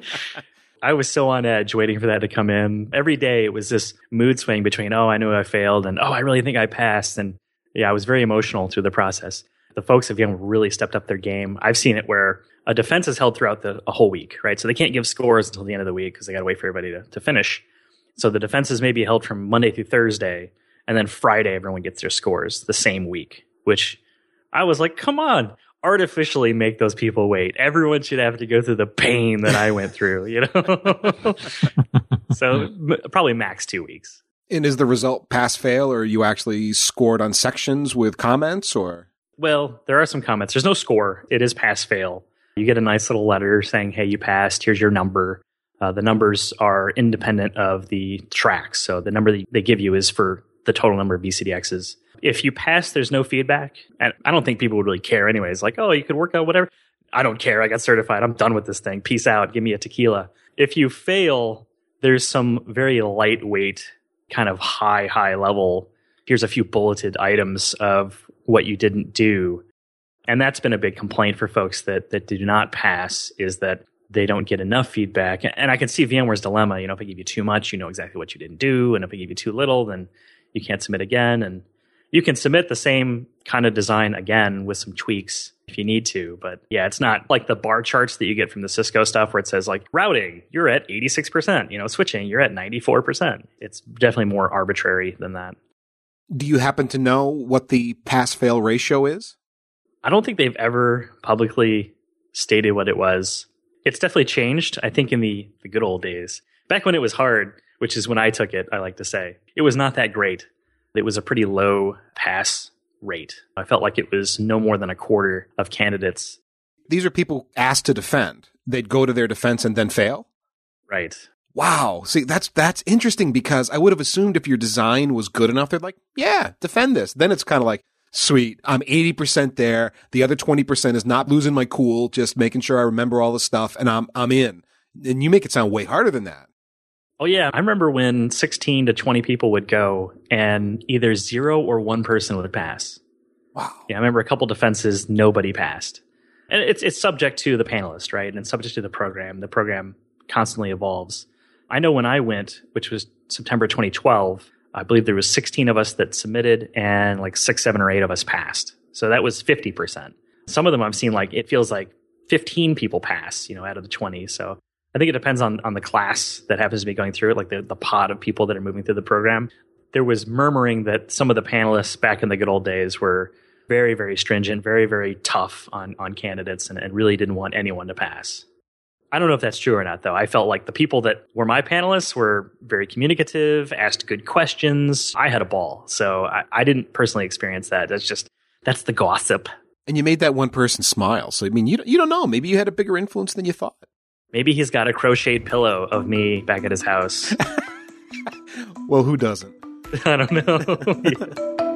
I was so on edge waiting for that to come in. Every day it was this mood swing between, oh, I knew I failed and, oh, I really think I passed. And yeah, I was very emotional through the process. The folks at VMware really stepped up their game. I've seen it where a defense is held throughout the a whole week, right? So they can't give scores until the end of the week because they got to wait for everybody to, to finish. So the defenses may be held from Monday through Thursday, And then Friday, everyone gets their scores the same week, which I was like, come on, artificially make those people wait. Everyone should have to go through the pain that I went through, you know? So m- probably max two weeks. And is the result pass fail, or you actually scored on sections with comments, or? Well, there are some comments. There's no score. It is pass fail. You get a nice little letter saying, hey, you passed. Here's your number. Uh, the numbers are independent of the tracks. So the number that they give you is for the total number of V C D Xs. If you pass, there's no feedback. And I don't think people would really care anyways. Like, oh, you could work out whatever. I don't care. I got certified. I'm done with this thing. Peace out. Give me a tequila. If you fail, there's some very lightweight, kind of high, high level. Here's a few bulleted items of what you didn't do. And that's been a big complaint for folks that that do not pass, is that they don't get enough feedback. And I can see VMware's dilemma. You know, if I give you too much, you know exactly what you didn't do. And if I give you too little, then you can't submit again. And you can submit the same kind of design again with some tweaks if you need to. But yeah, it's not like the bar charts that you get from the Cisco stuff where it says like routing, you're at eighty-six percent, you know, switching, you're at ninety-four percent. It's definitely more arbitrary than that. Do you happen to know what the pass-fail ratio is? I don't think they've ever publicly stated what it was. It's definitely changed, I think, in the, the good old days. Back when it was hard, which is when I took it, I like to say, it was not that great. It was a pretty low pass rate. I felt like it was no more than a quarter of candidates. These are people asked to defend. They'd go to their defense and then fail? Right. Wow. See, that's that's interesting, because I would have assumed if your design was good enough, they're like, yeah, defend this. Then it's kind of like, sweet, I'm eighty percent there. The other twenty percent is not losing my cool, just making sure I remember all the stuff, and I'm I'm in. And you make it sound way harder than that. Oh, yeah. I remember when sixteen to twenty people would go and either zero or one person would pass. Wow. Yeah, I remember a couple defenses, nobody passed. And it's it's subject to the panelist, right? And subject to the program. The program constantly evolves. I know when I went, which was September twenty twelve, I believe there was sixteen of us that submitted and like six, seven, or eight of us passed. So that was fifty percent. Some of them I've seen like, it feels like fifteen people pass, you know, out of the twenty. So I think it depends on, on the class that happens to be going through it, like the, the pod of people that are moving through the program. There was murmuring that some of the panelists back in the good old days were very, very stringent, very, very tough on, on candidates, and, and really didn't want anyone to pass. I don't know if that's true or not, though. I felt like the people that were my panelists were very communicative, asked good questions. I had a ball. So I, I didn't personally experience that. That's just, that's the gossip. And you made that one person smile. So, I mean, you, you don't know. Maybe you had a bigger influence than you thought. Maybe he's got a crocheted pillow of me back at his house. Well, who doesn't? I don't know. Yeah.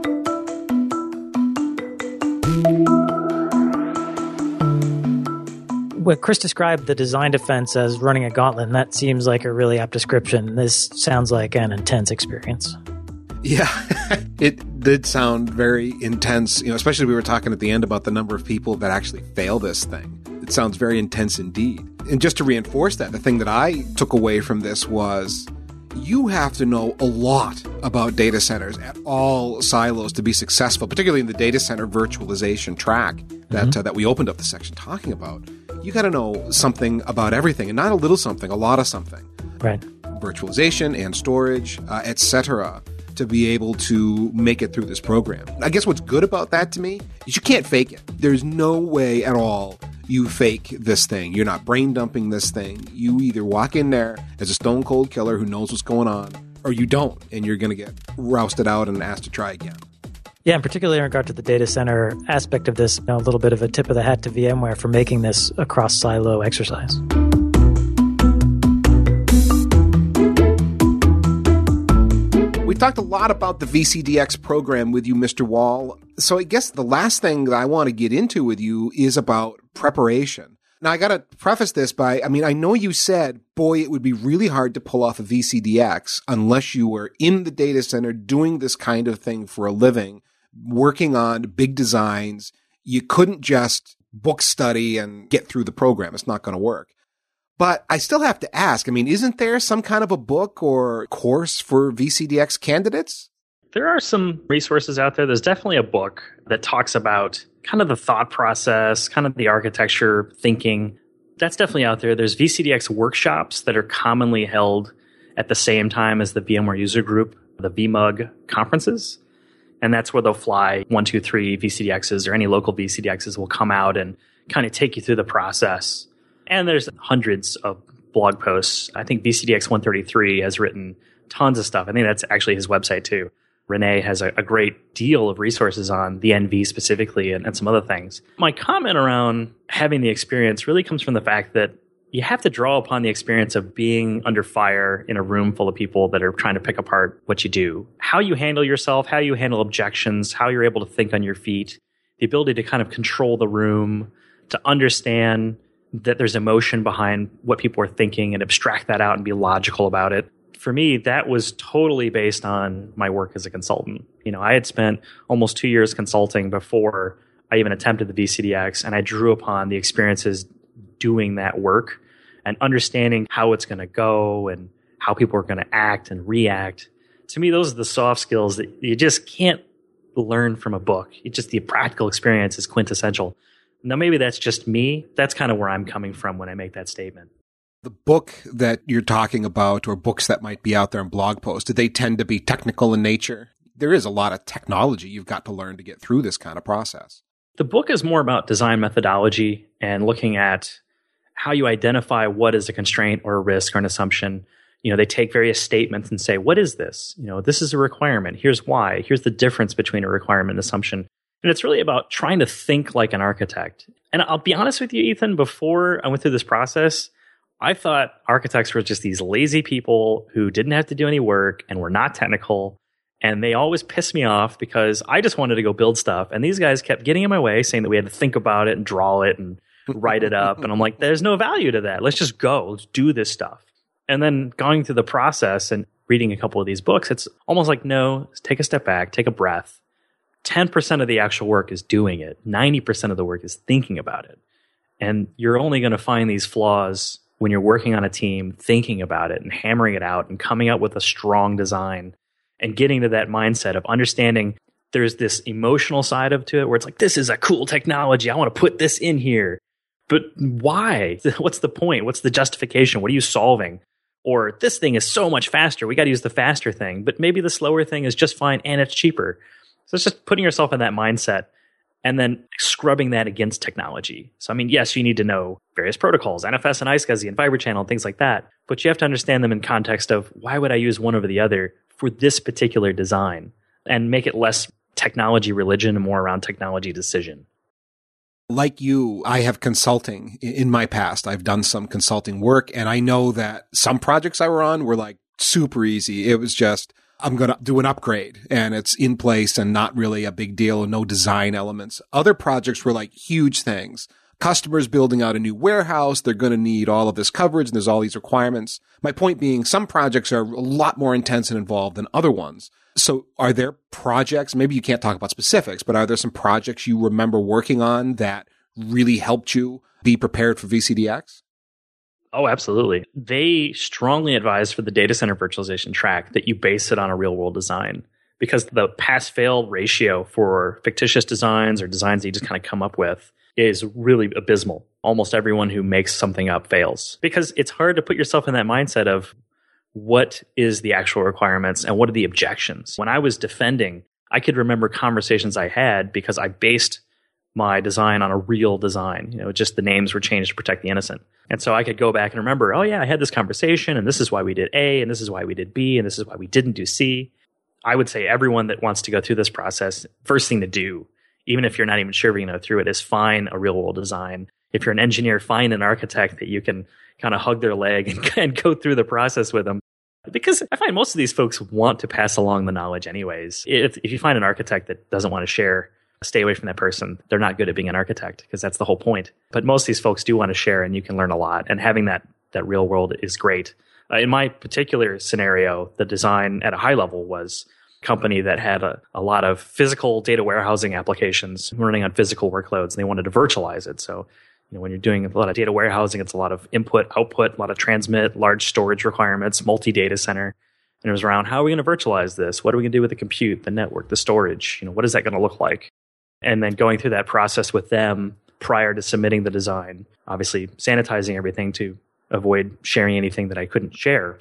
When Chris described the design defense as running a gauntlet, and that seems like a really apt description. This sounds like an intense experience. Yeah, it did sound very intense, you know, especially we were talking at the end about the number of people that actually fail this thing. It sounds very intense indeed. And just to reinforce that, the thing that I took away from this was you have to know a lot about data centers at all silos to be successful, particularly in the data center virtualization track that mm-hmm. uh, that we opened up the section talking about. You got to know something about everything, and not a little something, a lot of something. Right. Virtualization and storage, uh, et cetera, to be able to make it through this program. I guess what's good about that to me is you can't fake it. There's no way at all you fake this thing. You're not brain dumping this thing. You either walk in there as a stone cold killer who knows what's going on, or you don't, and you're going to get rousted out and asked to try again. Yeah, and particularly in regard to the data center aspect of this, you know, a little bit of a tip of the hat to VMware for making this a cross-silo exercise. We talked a lot about the V C D X program with you, Mister Wall. So I guess the last thing that I want to get into with you is about preparation. Now, I got to preface this by, I mean, I know you said, boy, it would be really hard to pull off a V C D X unless you were in the data center doing this kind of thing for a living, working on big designs. You couldn't just book study and get through the program. It's not going to work. But I still have to ask, I mean, isn't there some kind of a book or course for V C D X candidates? There are some resources out there. There's definitely a book that talks about kind of the thought process, kind of the architecture thinking. That's definitely out there. There's V C D X workshops that are commonly held at the same time as the VMware user group the V M U G conferences. And that's where they'll fly one, two, three V C D Xs or any local V C D Xs will come out and kind of take you through the process. And there's hundreds of blog posts. I think V C D X one thirty-three has written tons of stuff. I think that's actually his website too. Renee has a, a great deal of resources on the N V specifically and, and some other things. My comment around having the experience really comes from the fact that you have to draw upon the experience of being under fire in a room full of people that are trying to pick apart what you do. How you handle yourself, how you handle objections, how you're able to think on your feet, the ability to kind of control the room, to understand that there's emotion behind what people are thinking and abstract that out and be logical about it. For me, that was totally based on my work as a consultant. You know, I had spent almost two years consulting before I even attempted the V C D X, and I drew upon the experiences doing that work and understanding how it's going to go and how people are going to act and react. To me, those are the soft skills that you just can't learn from a book. It's just the practical experience is quintessential. Now, maybe that's just me. That's kind of where I'm coming from when I make that statement. The book that you're talking about, or books that might be out there in blog posts, do they tend to be technical in nature? There is a lot of technology you've got to learn to get through this kind of process. The book is more about design methodology and looking at how you identify what is a constraint or a risk or an assumption. You know, they take various statements and say, what is this? You know, this is a requirement. Here's why. Here's the difference between a requirement and assumption. And it's really about trying to think like an architect. And I'll be honest with you, Ethan, before I went through this process, I thought architects were just these lazy people who didn't have to do any work and were not technical. And they always pissed me off because I just wanted to go build stuff. And these guys kept getting in my way, saying that we had to think about it and draw it and write it up. And I'm like, there's no value to that. Let's just go. Let's do this stuff. And then going through the process and reading a couple of these books, it's almost like, no, take a step back, take a breath. ten percent of the actual work is doing it. ninety percent of the work is thinking about it. And you're only going to find these flaws when you're working on a team, thinking about it and hammering it out and coming up with a strong design and getting to that mindset of understanding there's this emotional side of to it where it's like, this is a cool technology. I want to put this in here. But why? What's the point? What's the justification? What are you solving? Or this thing is so much faster. We got to use the faster thing. But maybe the slower thing is just fine and it's cheaper. So it's just putting yourself in that mindset and then scrubbing that against technology. So, I mean, yes, you need to know various protocols, N F S and iSCSI and Fiber Channel and things like that. But you have to understand them in context of why would I use one over the other for this particular design and make it less technology religion and more around technology decision. Like you, I have consulting in my past. I've done some consulting work, and I know that some projects I were on were like super easy. It was just, I'm going to do an upgrade and it's in place and not really a big deal and no design elements. Other projects were like huge things. Customers building out a new warehouse. They're going to need all of this coverage and there's all these requirements. My point being, some projects are a lot more intense and involved than other ones. So are there projects, maybe you can't talk about specifics, but are there some projects you remember working on that really helped you be prepared for V C D X? Oh, absolutely. They strongly advise for the data center virtualization track that you base it on a real world design because the pass-fail ratio for fictitious designs or designs that you just kind of come up with is really abysmal. Almost everyone who makes something up fails because it's hard to put yourself in that mindset of what is the actual requirements and what are the objections. When I was defending, I could remember conversations I had because I based my design on a real design. You know, just the names were changed to protect the innocent. And so I could go back and remember, oh yeah, I had this conversation and this is why we did A and this is why we did B and this is why we didn't do C. I would say everyone that wants to go through this process, first thing to do, even if you're not even sure if you're going to go through it, is find a real world design. If you're an engineer, find an architect that you can kind of hug their leg and, and go through the process with them. Because I find most of these folks want to pass along the knowledge anyways. If, if you find an architect that doesn't want to share, stay away from that person. They're not good at being an architect because that's the whole point. But most of these folks do want to share and you can learn a lot. And having that that real world is great. Uh, in my particular scenario, the design at a high level was a company that had a, a lot of physical data warehousing applications running on physical workloads and they wanted to virtualize it. So you know, when you're doing a lot of data warehousing, it's a lot of input, output, a lot of transmit, large storage requirements, multi-data center. And it was around, how are we going to virtualize this? What are we going to do with the compute, the network, the storage? You know, what is that going to look like? And then going through that process with them prior to submitting the design, obviously sanitizing everything to avoid sharing anything that I couldn't share. But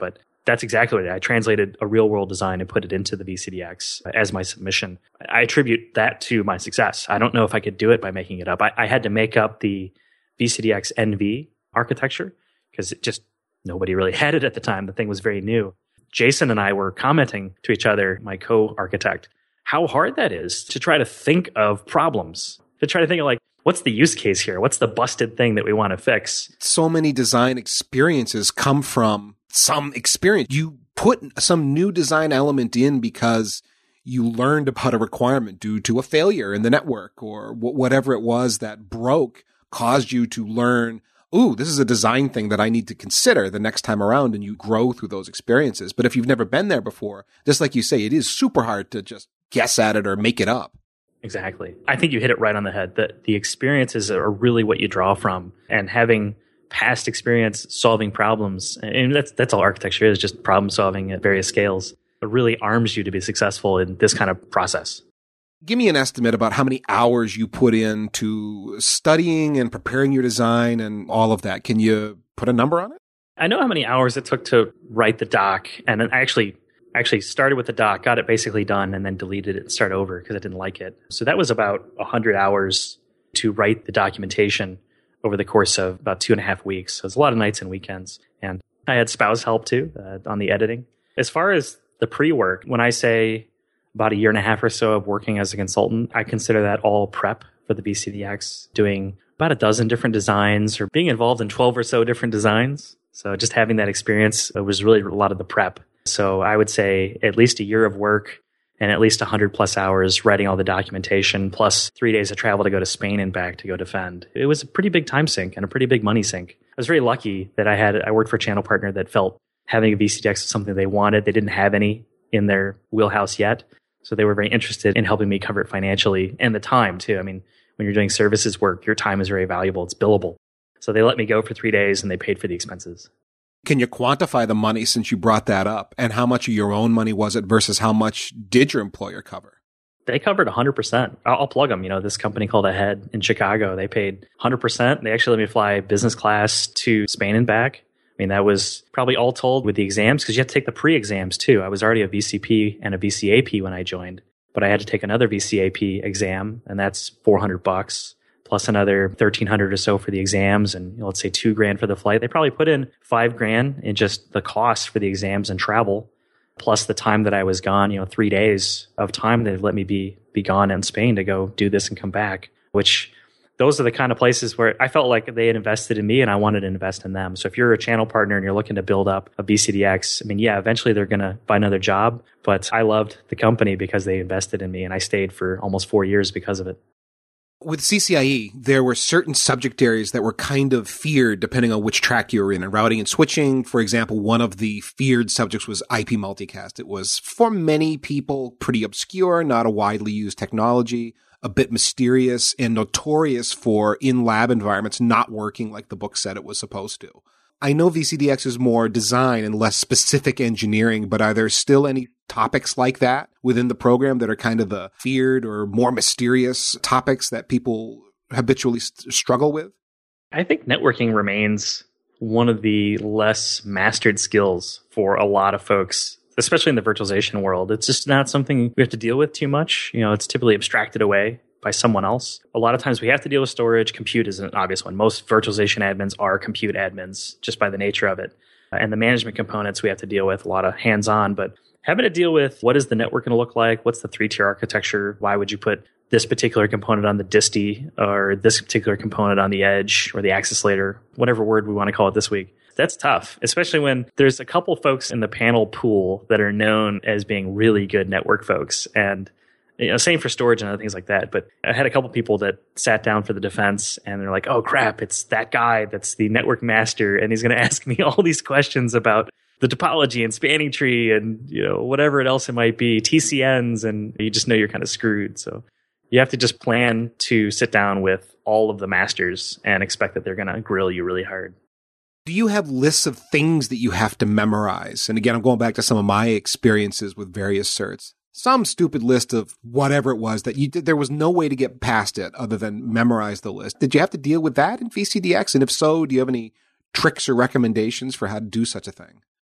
That's exactly what I did. I translated a real world design and put it into the V C D X as my submission. I attribute that to my success. I don't know if I could do it by making it up. I, I had to make up the V C D X N V architecture because it just nobody really had it at the time. The thing was very new. Jason and I were commenting to each other, my co-architect, how hard that is to try to think of problems, to try to think of like, what's the use case here? What's the busted thing that we want to fix? So many design experiences come from some experience. You put some new design element in because you learned about a requirement due to a failure in the network or whatever it was that broke caused you to learn, ooh, this is a design thing that I need to consider the next time around, and you grow through those experiences. But if you've never been there before, just like you say, it is super hard to just guess at it or make it up. Exactly. I think you hit it right on the head. That the experiences are really what you draw from, and having past experience solving problems, and that's that's all architecture is, just problem solving at various scales. It really arms you to be successful in this kind of process. Give me an estimate about how many hours you put into studying and preparing your design and all of that. Can you put a number on it? I know how many hours it took to write the doc, and then I actually actually started with the doc, got it basically done, and then deleted it and started over because I didn't like it. So that was about one hundred hours to write the documentation over the course of about two and a half weeks. So it was a lot of nights and weekends. And I had spouse help too uh, on the editing. As far as the pre-work, when I say about a year and a half or so of working as a consultant, I consider that all prep for the V C D X, doing about a dozen different designs or being involved in twelve or so different designs. So just having that experience was really a lot of the prep. So I would say at least a year of work and at least one hundred plus hours writing all the documentation, plus three days of travel to go to Spain and back to go defend. It was a pretty big time sink and a pretty big money sink. I was very lucky that I had, I worked for a channel partner that felt having a V C D X was something they wanted. They didn't have any in their wheelhouse yet. So they were very interested in helping me cover it financially and the time too. I mean, when you're doing services work, your time is very valuable. It's billable. So they let me go for three days and they paid for the expenses. Can you quantify the money since you brought that up? And how much of your own money was it versus how much did your employer cover? They covered one hundred percent. I'll, I'll plug them. You know, this company called Ahead in Chicago, they paid one hundred percent. They actually let me fly business class to Spain and back. I mean, that was probably all told with the exams because you have to take the pre-exams too. I was already a V C P and a V C A P when I joined, but I had to take another V C A P exam, and that's four hundred bucks. Plus another thirteen hundred or so for the exams, and you know, let's say two grand for the flight. They probably put in five grand in just the cost for the exams and travel, plus the time that I was gone. You know, three days of time they've let me be be gone in Spain to go do this and come back. Which those are the kind of places where I felt like they had invested in me, and I wanted to invest in them. So if you're a channel partner and you're looking to build up a V C D X, I mean, yeah, eventually they're going to find another job. But I loved the company because they invested in me, and I stayed for almost four years because of it. With C C I E, there were certain subject areas that were kind of feared depending on which track you were in. And routing and switching, for example, one of the feared subjects was I P multicast. It was, for many people, pretty obscure, not a widely used technology, a bit mysterious, and notorious for in-lab environments not working like the book said it was supposed to. I know V C D X is more design and less specific engineering, but are there still any topics like that within the program that are kind of the feared or more mysterious topics that people habitually st- struggle with? I think networking remains one of the less mastered skills for a lot of folks, especially in the virtualization world. It's just not something we have to deal with too much. You know, it's typically abstracted away by someone else. A lot of times we have to deal with storage. Compute is an obvious one. Most virtualization admins are compute admins just by the nature of it. And the management components we have to deal with, a lot of hands-on, but having to deal with what is the network going to look like? What's the three-tier architecture? Why would you put this particular component on the disti or this particular component on the edge or the access layer, whatever word we want to call it this week? That's tough, especially when there's a couple folks in the panel pool that are known as being really good network folks. And you know, same for storage and other things like that. But I had a couple people that sat down for the defense and they're like, oh crap, it's that guy that's the network master. And he's going to ask me all these questions about the topology and spanning tree and, you know, whatever else it might be, T C Ns. And you just know you're kind of screwed. So you have to just plan to sit down with all of the masters and expect that they're going to grill you really hard. Do you have lists of things that you have to memorize? And again, I'm going back to some of my experiences with various certs. Some stupid list of whatever it was that you did. There was no way to get past it other than memorize the list. Did you have to deal with that in V C D X? And if so, do you have any tricks or recommendations for how to do such a thing?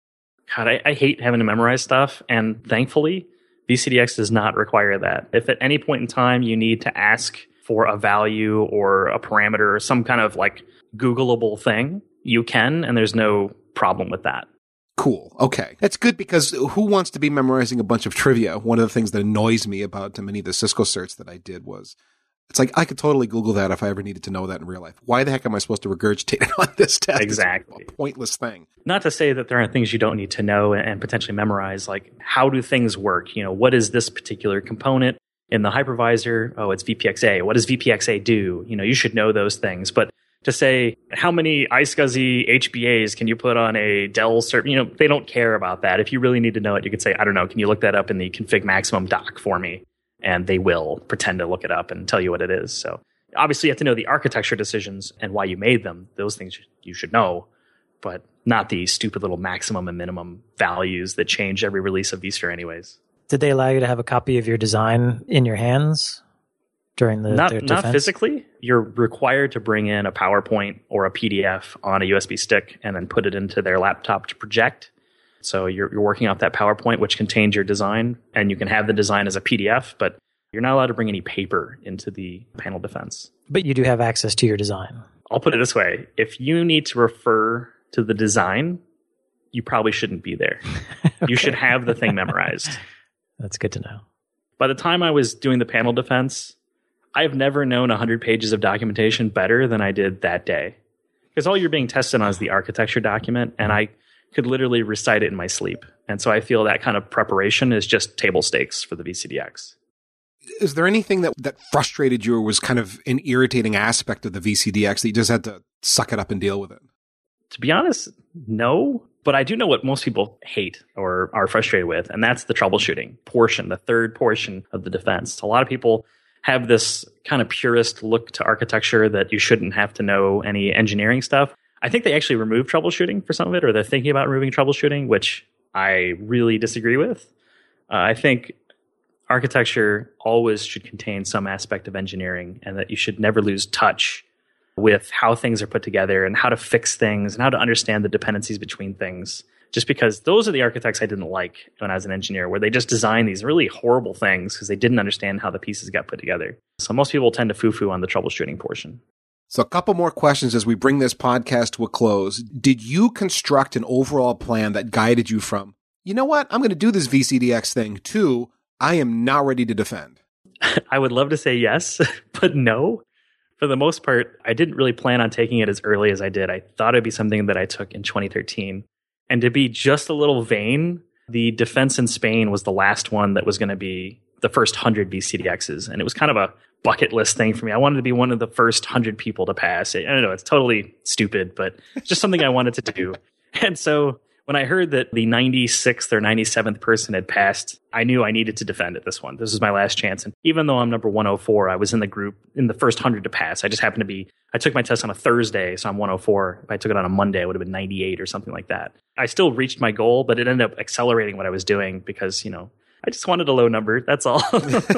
God, I, I hate having to memorize stuff. And thankfully, V C D X does not require that. If at any point in time you need to ask for a value or a parameter or some kind of like Googleable thing, you can, and there's no problem with that. Cool. Okay. That's good because who wants to be memorizing a bunch of trivia? One of the things that annoys me about many of the Cisco certs that I did was it's like I could totally Google that if I ever needed to know that in real life. Why the heck am I supposed to regurgitate it on this test? Exactly. It's a pointless thing. Not to say that there aren't things you don't need to know and potentially memorize, like how do things work? You know, what is this particular component in the hypervisor? Oh, it's V P X A. What does V P X A do? You know, you should know those things. But to say how many iSCSI H B As can you put on a Dell server, you know, they don't care about that. If you really need to know it, you could say, I don't know, can you look that up in the config maximum doc for me? And they will pretend to look it up and tell you what it is. So obviously you have to know the architecture decisions and why you made them. Those things you should know, but not the stupid little maximum and minimum values that change every release of vSphere anyways. Did they allow you to have a copy of your design in your hands during the not, their not defense? Physically. You're required to bring in a PowerPoint or a P D F on a U S B stick and then put it into their laptop to project. So you're, you're working off that PowerPoint, which contains your design, and you can have the design as a P D F, but you're not allowed to bring any paper into the panel defense. But you do have access to your design. I'll put it this way. If you need to refer to the design, you probably shouldn't be there. Okay. You should have the thing memorized. That's good to know. By the time I was doing the panel defense, I've never known one hundred pages of documentation better than I did that day. Because all you're being tested on is the architecture document, and I could literally recite it in my sleep. And so I feel that kind of preparation is just table stakes for the V C D X. Is there anything that, that frustrated you or was kind of an irritating aspect of the V C D X that you just had to suck it up and deal with it? To be honest, no. But I do know what most people hate or are frustrated with, and that's the troubleshooting portion, the third portion of the defense. A lot of people have this kind of purist look to architecture that you shouldn't have to know any engineering stuff. I think they actually removed troubleshooting for some of it, or they're thinking about removing troubleshooting, which I really disagree with. Uh, I think architecture always should contain some aspect of engineering, and that you should never lose touch with how things are put together and how to fix things and how to understand the dependencies between things. Just because those are the architects I didn't like when I was an engineer, where they just designed these really horrible things because they didn't understand how the pieces got put together. So most people tend to foo-foo on the troubleshooting portion. So a couple more questions as we bring this podcast to a close. Did you construct an overall plan that guided you from, you know what, I'm going to do this V C D X thing, to I am now ready to defend? I would love to say yes, but no. For the most part, I didn't really plan on taking it as early as I did. I thought it'd be something that I took in twenty thirteen. And to be just a little vain, the defense in Spain was the last one that was going to be the first one hundred V C D Xs. And it was kind of a bucket list thing for me. I wanted to be one of the first one hundred people to pass it. I don't know, it's totally stupid, but it's just something I wanted to do. And so when I heard that the ninety-sixth or ninety-seventh person had passed, I knew I needed to defend at this one. This was my last chance. And even though I'm number one oh four, I was in the group in the first one hundred to pass. I just happened to be, I took my test on a Thursday, so I'm one oh four. If I took it on a Monday, it would have been ninety-eight or something like that. I still reached my goal, but it ended up accelerating what I was doing because, you know, I just wanted a low number. That's all.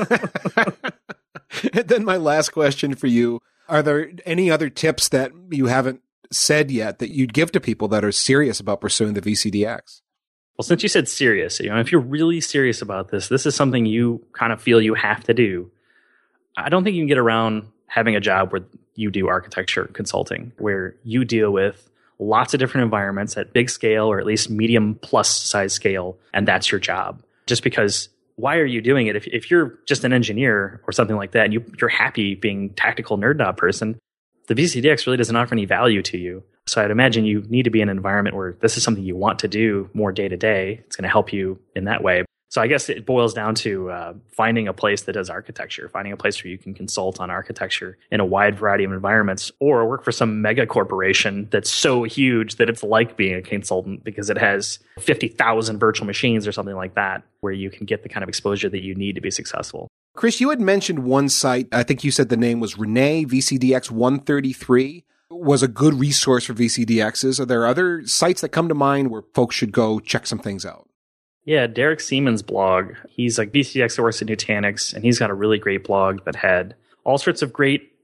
And then my last question for you, are there any other tips that you haven't said yet that you'd give to people that are serious about pursuing the V C D X? Well, since you said serious, you know, if you're really serious about this, this is something you kind of feel you have to do. I don't think you can get around having a job where you do architecture consulting, where you deal with lots of different environments at big scale or at least medium plus size scale, and that's your job. Just because, why are you doing it? If, if you're just an engineer or something like that, and you, you're happy being tactical nerd knob person, the V C D X really doesn't offer any value to you. So I'd imagine you need to be in an environment where this is something you want to do more day to day. It's going to help you in that way. So I guess it boils down to uh, finding a place that does architecture, finding a place where you can consult on architecture in a wide variety of environments, or work for some mega corporation that's so huge that it's like being a consultant because it has fifty thousand virtual machines or something like that, where you can get the kind of exposure that you need to be successful. Chris, you had mentioned one site, I think you said the name was Renee, V C D X one thirty-three, was a good resource for V C D Xs. Are there other sites that come to mind where folks should go check some things out? Yeah, Derek Siemens' blog. He's like V C D X source at Nutanix, and he's got a really great blog that had all sorts of great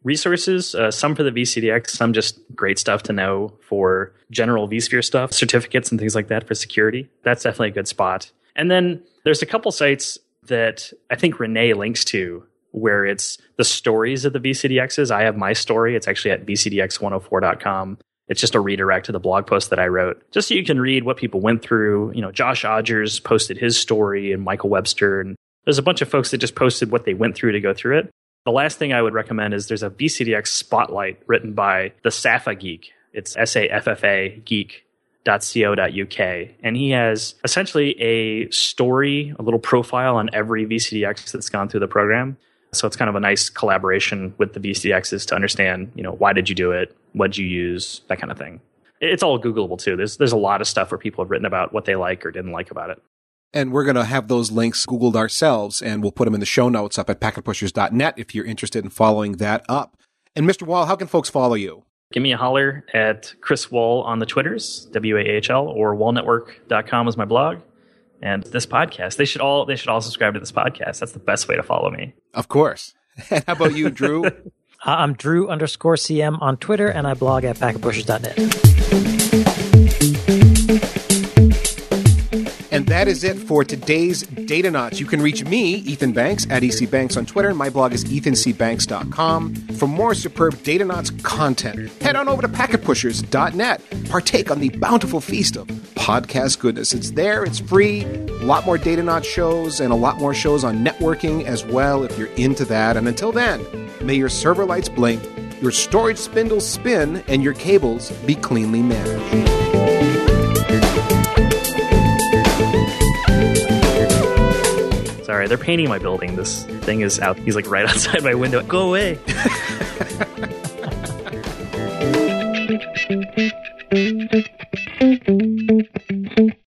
resources, uh, some for the V C D X, some just great stuff to know for general vSphere stuff, certificates and things like that for security. That's definitely a good spot. And then there's a couple sites that I think Renee links to where it's the stories of the V C D Xs. I have my story. It's actually at v c d x one oh four dot com. It's just a redirect to the blog post that I wrote, just so you can read what people went through. You know, Josh Odgers posted his story, and Michael Webster, and there's a bunch of folks that just posted what they went through to go through it. The last thing I would recommend is there's a V C D X spotlight written by the Saffa Geek. It's S A F F A geek dot co dot u k. And he has essentially a story, a little profile on every V C D X that's gone through the program. So it's kind of a nice collaboration with the V C D Xs to understand, you know, why did you do it? What did you use? That kind of thing. It's all Googleable too. There's there's a lot of stuff where people have written about what they like or didn't like about it. And we're going to have those links Googled ourselves, and we'll put them in the show notes up at packet pushers dot net if you're interested in following that up. And Mister Wall, how can folks follow you? Give me a holler at Chris Wall on the Twitters, W A H L, or wall network dot com is my blog. And this podcast, they should all they should all subscribe to this podcast. That's the best way to follow me. Of course. And how about you, Drew? I'm Drew underscore C M on Twitter, and I blog at packet pushers dot net. And that is it for today's Datanauts. You can reach me, Ethan Banks, at E C Banks on Twitter, and my blog is ethan c banks dot com. For more superb Datanauts content, head on over to packet pushers dot net. Partake on the bountiful feast of podcast goodness. It's there, it's free, a lot more Datanauts shows, and a lot more shows on networking as well if you're into that. And until then, may your server lights blink, your storage spindles spin, and your cables be cleanly managed. Sorry, they're painting my building. This thing is out. He's like right outside my window. Go away.